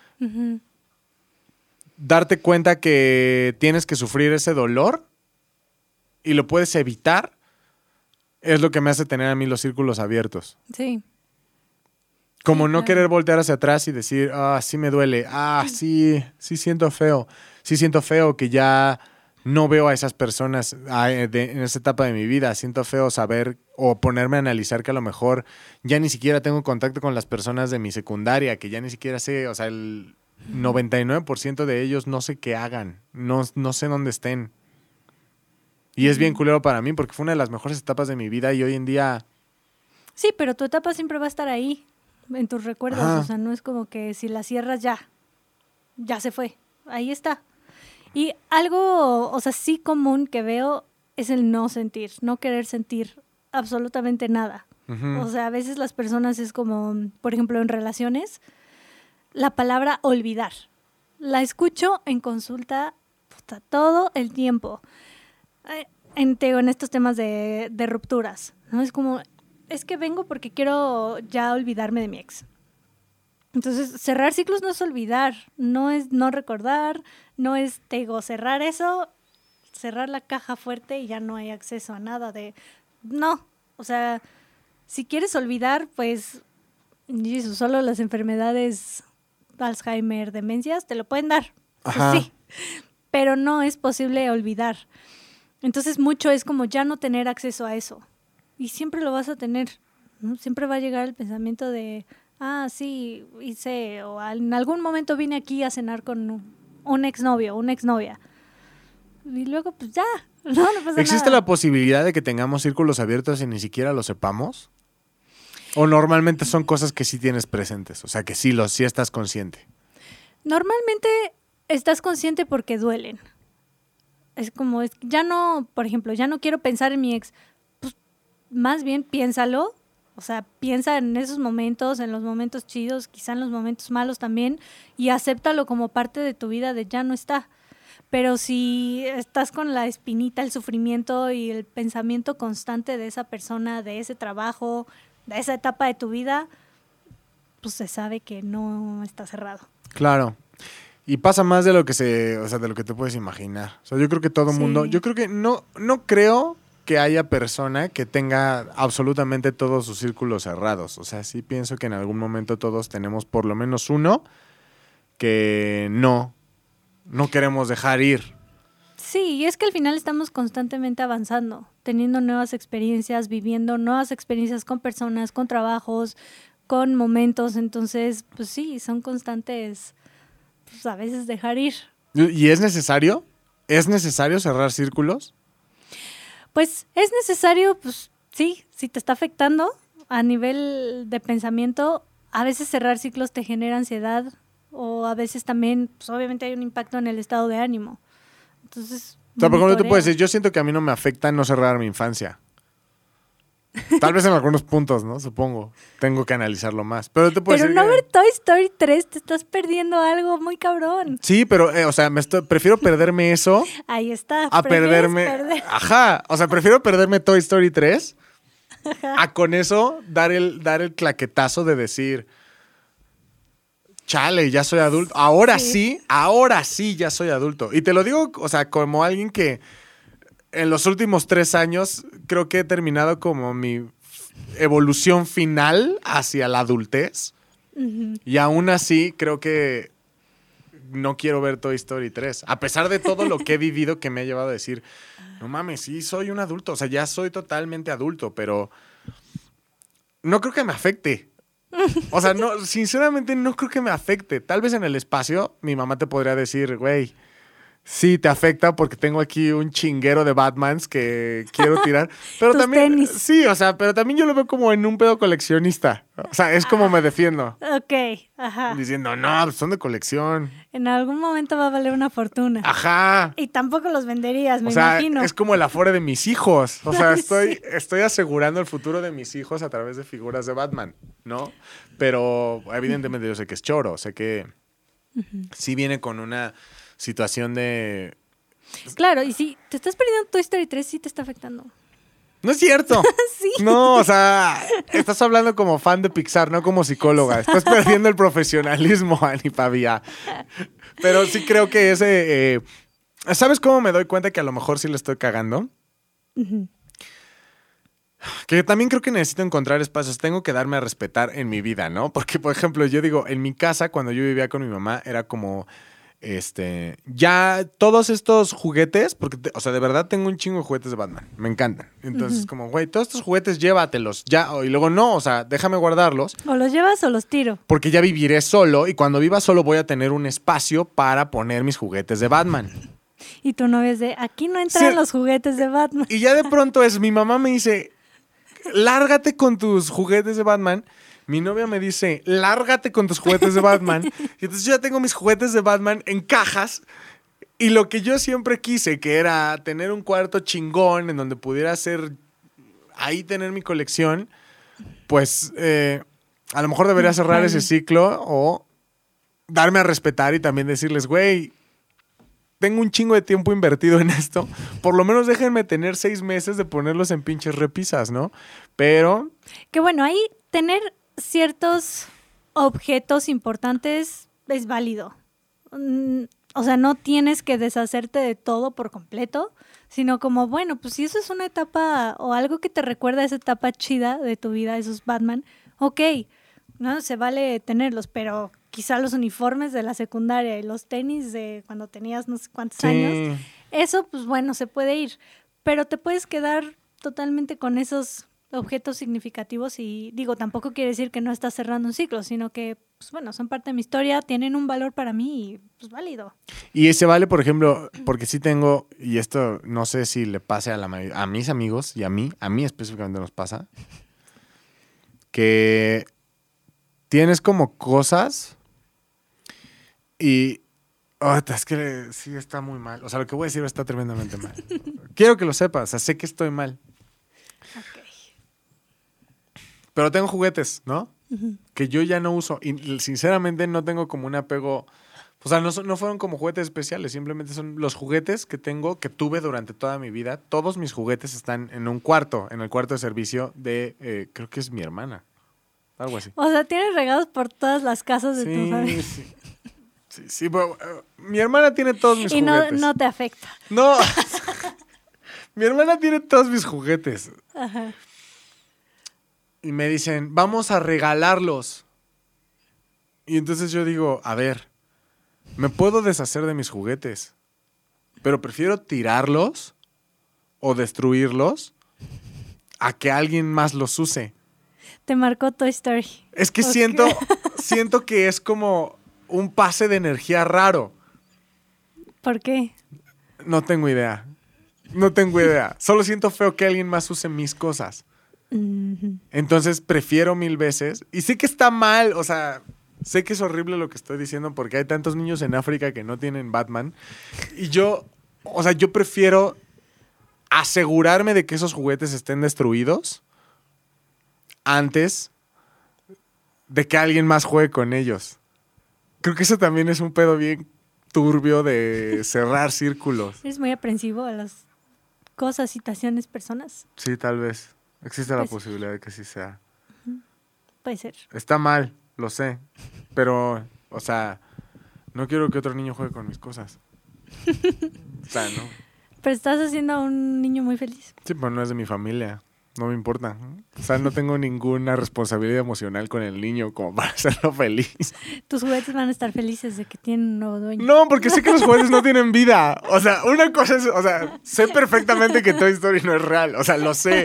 darte cuenta que tienes que sufrir ese dolor y lo puedes evitar, es lo que me hace tener a mí los círculos abiertos. Sí. Como Sí, no claro. querer voltear hacia atrás y decir, sí me duele, sí siento feo. Sí siento feo que ya no veo a esas personas en esa etapa de mi vida. Siento feo saber o ponerme a analizar que a lo mejor ya ni siquiera tengo contacto con las personas de mi secundaria, que ya ni siquiera sé, o sea, el 99% de ellos no sé qué hagan, no sé dónde estén. Y es bien culero para mí porque fue una de las mejores etapas de mi vida y hoy en día... Sí, pero tu etapa siempre va a estar ahí, en tus recuerdos. Ajá. O sea, no es como que si la cierras ya se fue. Ahí está. Y algo, o sea, sí común que veo es el no sentir, no querer sentir absolutamente nada. Ujú. O sea, a veces las personas es como, por ejemplo, en relaciones, la palabra olvidar. La escucho en consulta puta, todo el tiempo. En estos temas de rupturas, ¿no? Es como, es que vengo porque quiero ya olvidarme de mi ex. Entonces, cerrar ciclos no es olvidar, no es no recordar, no es, te digo, cerrar eso, cerrar la caja fuerte y ya no hay acceso a nada de... No, o sea, si quieres olvidar, pues, Jesus, solo las enfermedades Alzheimer, demencias, te lo pueden dar. Pues Ajá. sí, pero no es posible olvidar. Entonces, mucho es como ya no tener acceso a eso. Y siempre lo vas a tener, ¿no? Siempre va a llegar el pensamiento de... sí, hice, o en algún momento vine aquí a cenar con un exnovio, una exnovia. Y luego, pues ya, no pasa ¿Existe nada. la posibilidad de que tengamos círculos abiertos y ni siquiera lo sepamos? ¿O normalmente son cosas que sí tienes presentes? O sea, que sí estás consciente. Normalmente estás consciente porque duelen. Es como, ya no, por ejemplo, ya no quiero pensar en mi ex. Pues más bien piénsalo. O sea, piensa en esos momentos, en los momentos chidos, quizá en los momentos malos también, y acéptalo como parte de tu vida de ya no está. Pero si estás con la espinita, el sufrimiento y el pensamiento constante de esa persona, de ese trabajo, de esa etapa de tu vida, pues se sabe que no está cerrado. Claro. Y pasa más de lo que de lo que te puedes imaginar. O sea, yo creo que todo el Sí. mundo, yo creo que no creo que haya persona que tenga absolutamente todos sus círculos cerrados. O sea, sí pienso que en algún momento todos tenemos por lo menos uno que no queremos dejar ir. Sí, y es que al final estamos constantemente avanzando, teniendo nuevas experiencias, viviendo nuevas experiencias con personas, con trabajos, con momentos. Entonces, pues sí, son constantes, pues a veces dejar ir. ¿Y es necesario? ¿Es necesario cerrar círculos? Pues es necesario, pues sí, si te está afectando a nivel de pensamiento, a veces cerrar ciclos te genera ansiedad o a veces también, pues obviamente hay un impacto en el estado de ánimo. Entonces, o sea, por ejemplo, te monitorea. puedes decir, yo siento que a mí no me afecta no cerrar mi infancia. Tal vez en algunos puntos, ¿no? Supongo. Tengo que analizarlo más. Pero te puedes Pero decir no ver Toy Story 3, te estás perdiendo algo muy cabrón. Sí, pero, o sea, prefiero perderme eso Ahí está. a prefieres perderme... Ajá. O sea, prefiero perderme Toy Story 3 a con eso dar el claquetazo de decir... Chale, ya soy adulto. Ahora sí, ya soy adulto. Y te lo digo, o sea, como alguien que en los últimos 3 años creo que he terminado como mi evolución final hacia la adultez. Uh-huh. Y aún así creo que no quiero ver Toy Story 3. A pesar de todo lo que he vivido que me ha llevado a decir, no mames, sí, soy un adulto. O sea, ya soy totalmente adulto, pero no creo que me afecte. O sea, no, sinceramente no creo que me afecte. Tal vez en el espacio mi mamá te podría decir, güey, sí te afecta porque tengo aquí un chinguero de Batmans que quiero tirar. Pero Tus también, tenis. sí, o sea, pero también yo lo veo como en un pedo coleccionista. O sea, es como me defiendo. Ok, ajá. Diciendo, no, pues son de colección. En algún momento va a valer una fortuna. Ajá. Y tampoco los venderías, me O sea, imagino. es como el Afore de mis hijos. O sea, Sí. estoy asegurando el futuro de mis hijos a través de figuras de Batman, ¿no? Pero evidentemente yo sé que es choro. Sé que sí viene con una situación de... Claro, y si te estás perdiendo Toy Story 3, sí te está afectando. No es cierto. Sí. No, o sea, estás hablando como fan de Pixar, no como psicóloga. Estás perdiendo el profesionalismo, Ani Pavía. Pero sí creo que ese... ¿sabes cómo me doy cuenta que a lo mejor sí le estoy cagando? Uh-huh. Que también creo que necesito encontrar espacios. Tengo que darme a respetar en mi vida, ¿no? Porque, por ejemplo, yo digo, en mi casa, cuando yo vivía con mi mamá, era como... ya todos estos juguetes, porque, o sea, de verdad tengo un chingo de juguetes de Batman. Me encantan. Entonces, como, güey, todos estos juguetes llévatelos. Ya, y luego no, o sea, déjame guardarlos. O los llevas o los tiro. Porque ya viviré solo y cuando viva solo voy a tener un espacio para poner mis juguetes de Batman. Y tu novia es de, aquí no entran Sí. los juguetes de Batman. Y ya de pronto mi mamá me dice, lárgate con tus juguetes de Batman. Mi novia me dice, lárgate con tus juguetes de Batman. Y entonces yo ya tengo mis juguetes de Batman en cajas. Y lo que yo siempre quise, que era tener un cuarto chingón en donde pudiera ahí tener mi colección, pues a lo mejor debería cerrar ese ciclo o darme a respetar y también decirles, güey, tengo un chingo de tiempo invertido en esto. Por lo menos déjenme tener 6 meses de ponerlos en pinches repisas, ¿no? Pero... Que bueno, ahí tener ciertos objetos importantes es válido. O sea, no tienes que deshacerte de todo por completo, sino como, bueno, pues si eso es una etapa o algo que te recuerda a esa etapa chida de tu vida, esos Batman, ok, no se vale tenerlos, pero quizá los uniformes de la secundaria y los tenis de cuando tenías no sé cuántos años, eso pues bueno, se puede ir, pero te puedes quedar totalmente con esos objetos significativos y digo, tampoco quiere decir que no estás cerrando un ciclo, sino que, pues bueno, son parte de mi historia, tienen un valor para mí y pues válido. Y se vale, por ejemplo, porque sí tengo, y esto no sé si le pase a mis amigos y a mí específicamente nos pasa, que tienes como cosas y... es que sí está muy mal. O sea, lo que voy a decir está tremendamente mal. Quiero que lo sepas, o sea, sé que estoy mal. Ok. Pero tengo juguetes, ¿no? Uh-huh. Que yo ya no uso. Y sinceramente no tengo como un apego... O sea, no fueron como juguetes especiales. Simplemente son los juguetes que tuve durante toda mi vida. Todos mis juguetes están en un cuarto. En el cuarto de servicio de... creo que es mi hermana. Algo así. O sea, tienes regados por todas las casas de tu familia. Sí, pero, mi hermana tiene todos mis juguetes. Y no te afecta. No. Mi hermana tiene todos mis juguetes. Ajá. Y me dicen, vamos a regalarlos. Y entonces yo digo, a ver, me puedo deshacer de mis juguetes, pero prefiero tirarlos o destruirlos a que alguien más los use. Te marcó Toy Story. Es que siento que es como un pase de energía raro. ¿Por qué? No tengo idea. Solo siento feo que alguien más use mis cosas. Entonces prefiero 1000 veces. Y sé que está mal, o sea, sé que es horrible lo que estoy diciendo porque hay tantos niños en África que no tienen Batman. Y yo prefiero asegurarme de que esos juguetes estén destruidos antes de que alguien más juegue con ellos. Creo que eso también es un pedo bien turbio de cerrar círculos. ¿Eres muy aprensivo a las cosas, situaciones, personas? Sí, tal vez. Existe la Pues- posibilidad de que sí sea. Puede ser. Está mal, lo sé. Pero, o sea, no quiero que otro niño juegue con mis cosas. O sea, no. Pero estás haciendo a un niño muy feliz. Sí, pero no es de mi familia. No me importa. O sea, no tengo ninguna responsabilidad emocional con el niño como para hacerlo feliz. Tus juguetes van a estar felices de que tienen un nuevo dueño. No, porque sé que los juguetes no tienen vida. O sea, una cosa es, o sea, sé perfectamente que Toy Story no es real. O sea, lo sé.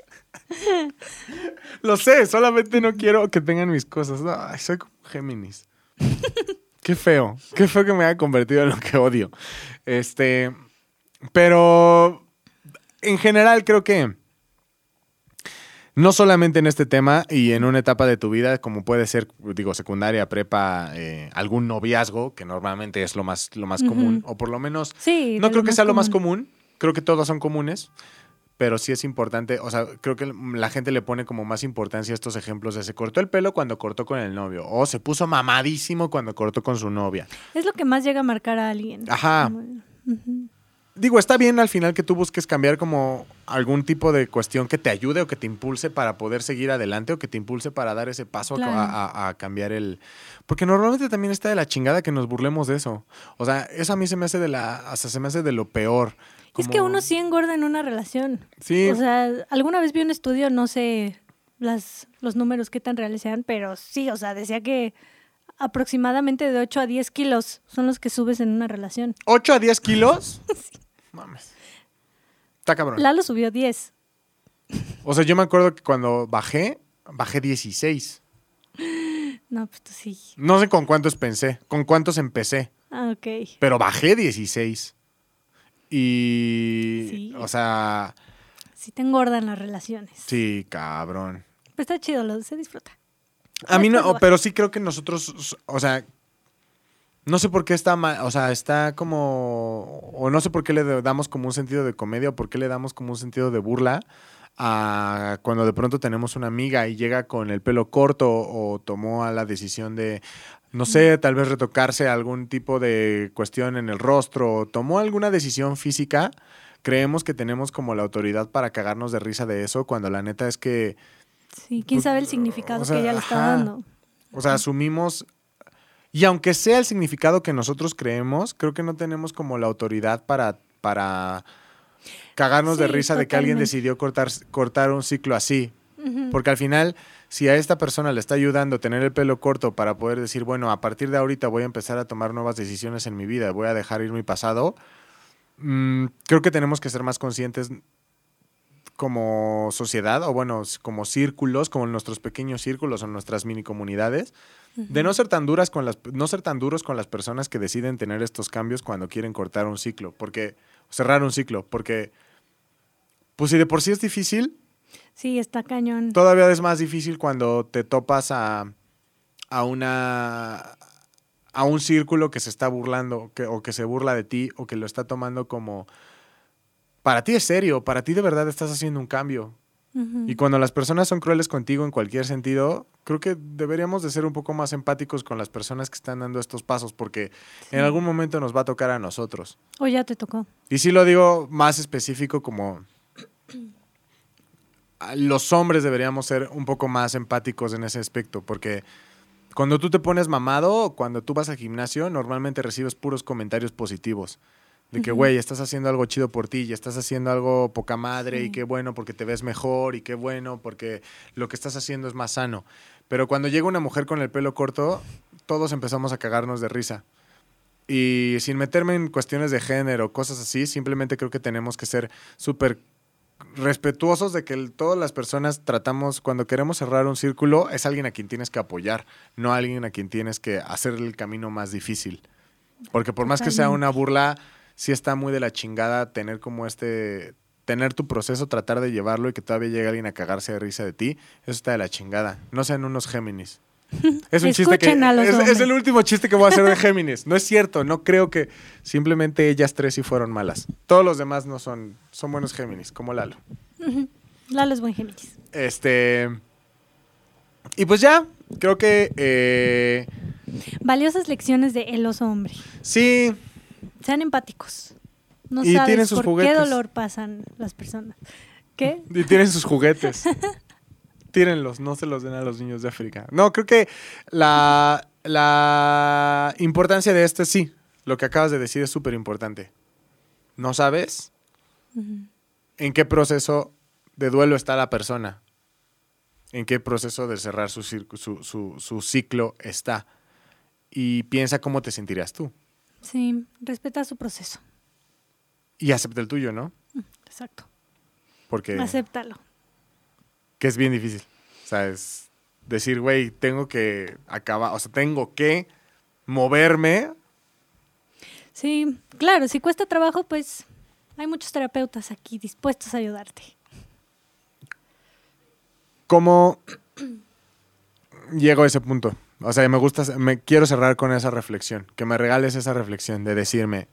Lo sé, solamente no quiero que tengan mis cosas. No, ay, soy como Géminis. Qué feo que me haya convertido en lo que odio. Pero en general creo que no solamente en este tema y en una etapa de tu vida, como puede ser, digo, secundaria, prepa, algún noviazgo, que normalmente es lo más común, o por lo menos, Sí, no de creo lo que más sea lo más común, creo que todos son comunes, pero sí es importante, o sea, creo que la gente le pone como más importancia a estos ejemplos de se cortó el pelo cuando cortó con el novio, o se puso mamadísimo cuando cortó con su novia. Es lo que más llega a marcar a alguien. Ajá. Ujú. Digo, está bien al final que tú busques cambiar como algún tipo de cuestión que te ayude o que te impulse para poder seguir adelante o que te impulse para dar ese paso Claro. a cambiar el... Porque normalmente también está de la chingada que nos burlemos de eso. O sea, eso a mí se me hace hasta se me hace de lo peor. Es que uno sí engorda en una relación. Sí. O sea, alguna vez vi un estudio, no sé los números qué tan reales sean, pero sí, o sea, decía que aproximadamente de 8 a 10 kilos son los que subes en una relación. ¿8 a 10 kilos? Sí. Mames. Está cabrón. Lalo subió 10. O sea, yo me acuerdo que cuando bajé 16. No, pues tú sí. No sé con cuántos empecé. Ah, ok. Pero bajé 16. Y... Sí. O sea... Sí te engordan las relaciones. Sí, cabrón. Pero está chido, se disfruta. A mí Después no, baja. pero sí creo que nosotros, o sea, no sé por qué está mal, o sea, está como, o no sé por qué le damos como un sentido de comedia o por qué le damos como un sentido de burla a cuando de pronto tenemos una amiga y llega con el pelo corto o tomó la decisión de, no sé, tal vez retocarse algún tipo de cuestión en el rostro o tomó alguna decisión física, creemos que tenemos como la autoridad para cagarnos de risa de eso cuando la neta es que... Sí, quién sabe el significado O sea, que ella le está ajá. dando. O sea, asumimos, y aunque sea el significado que nosotros creemos, creo que no tenemos como la autoridad para cagarnos de Sí, risa de que alguien totalmente. decidió cortar un ciclo así. Ujú. Porque al final, si a esta persona le está ayudando a tener el pelo corto para poder decir, bueno, a partir de ahorita voy a empezar a tomar nuevas decisiones en mi vida, voy a dejar ir mi pasado, creo que tenemos que ser más conscientes como sociedad, o bueno, como círculos, como nuestros pequeños círculos o nuestras mini comunidades, de no ser tan duros con las personas que deciden tener estos cambios cuando quieren cortar un ciclo, cerrar un ciclo, porque pues si de por sí es difícil, Sí, está cañón. todavía es más difícil cuando te topas a un círculo que se está burlando o que se burla de ti o que lo está tomando como para ti es serio, para ti de verdad estás haciendo un cambio. Ujú. Y cuando las personas son crueles contigo en cualquier sentido, creo que deberíamos de ser un poco más empáticos con las personas que están dando estos pasos, porque Sí. en algún momento nos va a tocar a nosotros. O ya te tocó. Y sí lo digo más específico como los hombres deberíamos ser un poco más empáticos en ese aspecto, porque cuando tú te pones mamado o cuando tú vas al gimnasio, normalmente recibes puros comentarios positivos. De que, güey, estás haciendo algo chido por ti y estás haciendo algo poca madre Sí. y qué bueno porque te ves mejor y qué bueno porque lo que estás haciendo es más sano. Pero cuando llega una mujer con el pelo corto, todos empezamos a cagarnos de risa. Y sin meterme en cuestiones de género, cosas así, simplemente creo que tenemos que ser súper respetuosos de que todas las personas tratamos, cuando queremos cerrar un círculo, es alguien a quien tienes que apoyar, no alguien a quien tienes que hacer el camino más difícil. Porque por más que sea una burla, sí está muy de la chingada tener tener tu proceso, tratar de llevarlo y que todavía llegue alguien a cagarse de risa de ti, eso está de la chingada. No sean unos Géminis. Es un chiste que es el último chiste que voy a hacer de Géminis. No es cierto, no creo que simplemente ellas tres sí fueron malas. Todos los demás no son buenos Géminis, como Lalo. Lalo es buen Géminis. Y pues ya, creo que valiosas lecciones de El Oso Hombre. Sí. Sean empáticos. No y sabes sus por juguetes. qué dolor pasan las personas. ¿Qué? Y tienen sus juguetes. Tírenlos, no se los den a los niños de África. No, creo que la importancia de esto sí, lo que acabas de decir es súper importante. ¿No sabes en qué proceso de duelo está la persona? ¿En qué proceso de cerrar su ciclo está? Y piensa cómo te sentirías tú. Sí, respeta su proceso. Y acepta el tuyo, ¿no? Exacto. Porque acéptalo. Que es bien difícil. O sea, es decir, güey, tengo que acabar, o sea, tengo que moverme. Sí, claro, si cuesta trabajo, pues hay muchos terapeutas aquí dispuestos a ayudarte. ¿Cómo llego a ese punto? O sea, me quiero cerrar con esa reflexión, que me regales esa reflexión de decirme,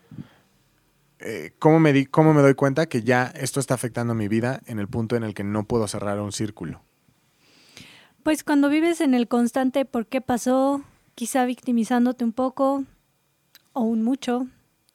¿cómo me doy cuenta que ya esto está afectando mi vida en el punto en el que no puedo cerrar un círculo? Pues cuando vives en el constante ¿por qué pasó? Quizá victimizándote un poco o un mucho,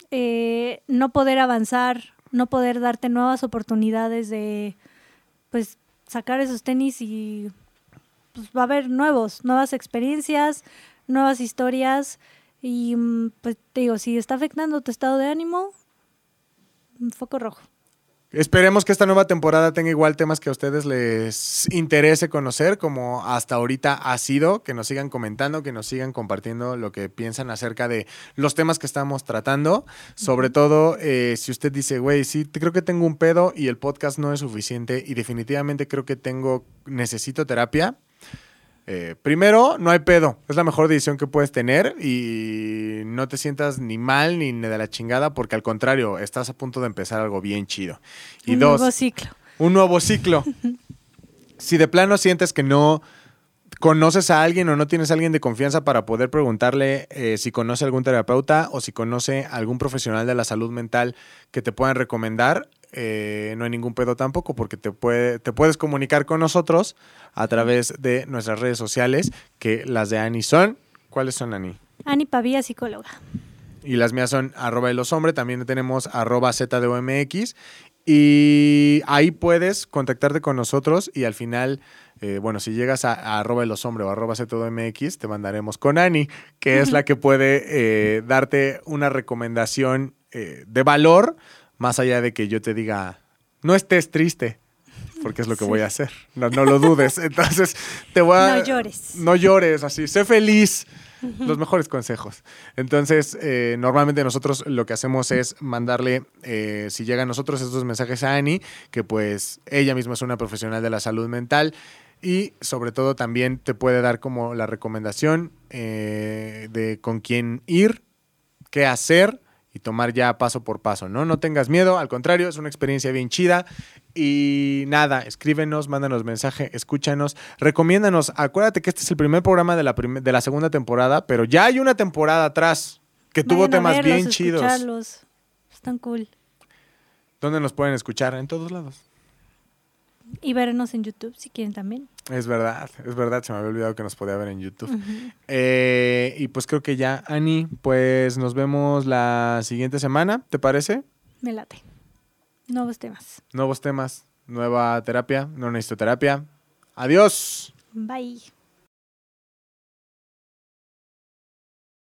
no poder avanzar, no poder darte nuevas oportunidades de pues sacar esos tenis y pues va a haber nuevas experiencias, nuevas historias y pues te digo, si está afectando tu estado de ánimo, un foco rojo. Esperemos que esta nueva temporada tenga igual temas que a ustedes les interese conocer, como hasta ahorita ha sido, que nos sigan comentando, que nos sigan compartiendo lo que piensan acerca de los temas que estamos tratando. Sobre todo, si usted dice, güey, sí, creo que tengo un pedo y el podcast no es suficiente y definitivamente creo que necesito terapia. Primero, no hay pedo. Es la mejor decisión que puedes tener y no te sientas ni mal ni de la chingada porque al contrario, estás a punto de empezar algo bien chido. Y un nuevo ciclo. Si de plano sientes que no conoces a alguien o no tienes a alguien de confianza para poder preguntarle si conoce algún terapeuta o si conoce algún profesional de la salud mental que te puedan recomendar, no hay ningún pedo tampoco porque te puedes comunicar con nosotros a través de nuestras redes sociales, que las de Ani son... ¿Cuáles son, Ani? Ani Pavía, psicóloga. Y las mías son @elosombre, también tenemos @ZDOMX y ahí puedes contactarte con nosotros y al final, si llegas a @elosombre o @ZDOMX, te mandaremos con Ani, que es la que puede darte una recomendación de valor, más allá de que yo te diga, no estés triste, porque es lo que voy a hacer. No lo dudes. Entonces, no llores. No llores, así. Sé feliz. Los mejores consejos. Entonces, normalmente nosotros lo que hacemos es mandarle, si llegan a nosotros estos mensajes a Ani, que pues ella misma es una profesional de la salud mental y sobre todo también te puede dar como la recomendación de con quién ir, qué hacer y tomar ya paso por paso, ¿no? No tengas miedo, al contrario, es una experiencia bien chida. Y nada, escríbenos, mándanos mensaje, escúchanos, recomiéndanos. Acuérdate que este es el primer programa de la segunda temporada, pero ya hay una temporada atrás que tuvo temas bien chidos. Escucharlos. Están cool. ¿Dónde nos pueden escuchar? En todos lados. Y vernos en YouTube si quieren también. Es verdad, se me había olvidado que nos podía ver en YouTube. Y pues creo que ya, Ani, pues nos vemos la siguiente semana, ¿te parece? Me late. Nuevos temas, nueva terapia, no necesito terapia. Adiós. Bye.